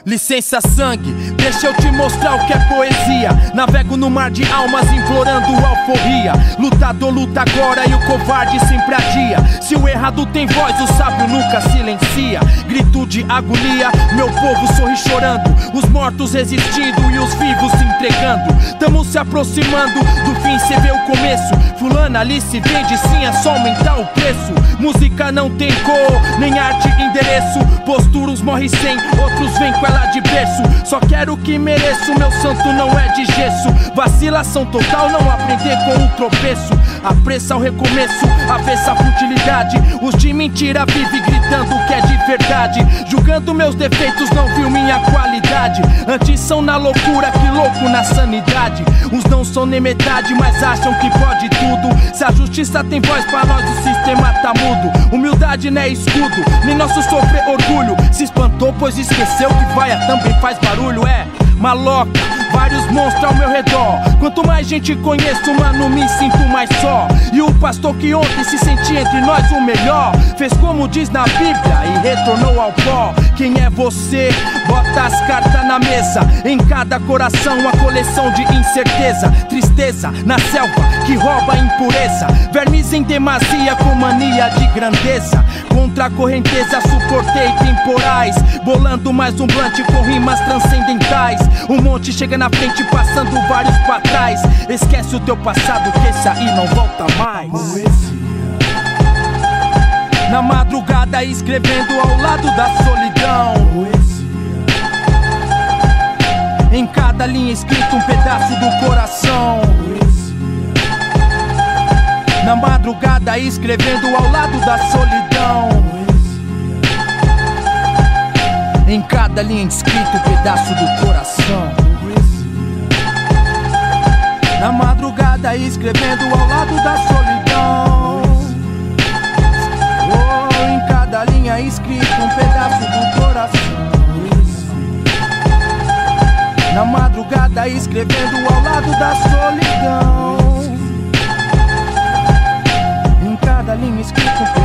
Licença sangue, deixa eu te mostrar o que é poesia. Navego no mar de almas implorando alforria. Lutador luta agora e o covarde sempre adia. Se o errado tem voz, o sábio nunca silencia. Grito de agonia, meu povo sorri chorando. Os mortos resistindo e os vivos se entregando. Tamo se aproximando do fim, cê vê o começo. Fulana ali se vende, sim, é só aumentar o preço. Música não tem cor, nem arte, endereço. Posturos morre sem, outros vêm com ela de berço. Só quero o que mereço, meu santo não é de gesso. Vacilação total, não aprender com o tropeço. Apressa o recomeço, avessa a futilidade. Os de mentira vive gritando que é de verdade. Julgando meus defeitos, não viu minha qualidade. Antes são na loucura, que louco na sanidade. Uns não são nem metade, mas acham que pode tudo. Se a justiça tem voz, pra nós o sistema tá mudo. Humildade não é escudo, nem nosso sofrer orgulho. Se espantou, pois esqueceu que vaia também faz barulho. É maloca, vários monstros ao meu redor. Quanto mais gente conheço, mano, me sinto mais só. E o pastor que ontem se sentia entre nós o melhor, fez como diz na Bíblia e retornou ao pó. Quem é você? Bota as cartas na mesa. Em cada coração uma coleção de incerteza. Tristeza na selva que rouba a impureza. Vermes em demasia com mania de grandeza. Contra a correnteza suportei temporais. Bolando mais um blunt com rimas transcendentais. Um monte chega na frente passando vários pra trás. Esquece o teu passado que esse aí não volta mais. Na madrugada escrevendo ao lado da solidão. Em cada linha escrito um pedaço do coração. Na madrugada escrevendo ao lado da solidão. Em cada linha escrito um pedaço do coração. Na madrugada escrevendo ao lado da solidão. Oh, em cada linha escrito um pedaço do coração. Na madrugada escrevendo ao lado da solidão. Em cada linha escrito um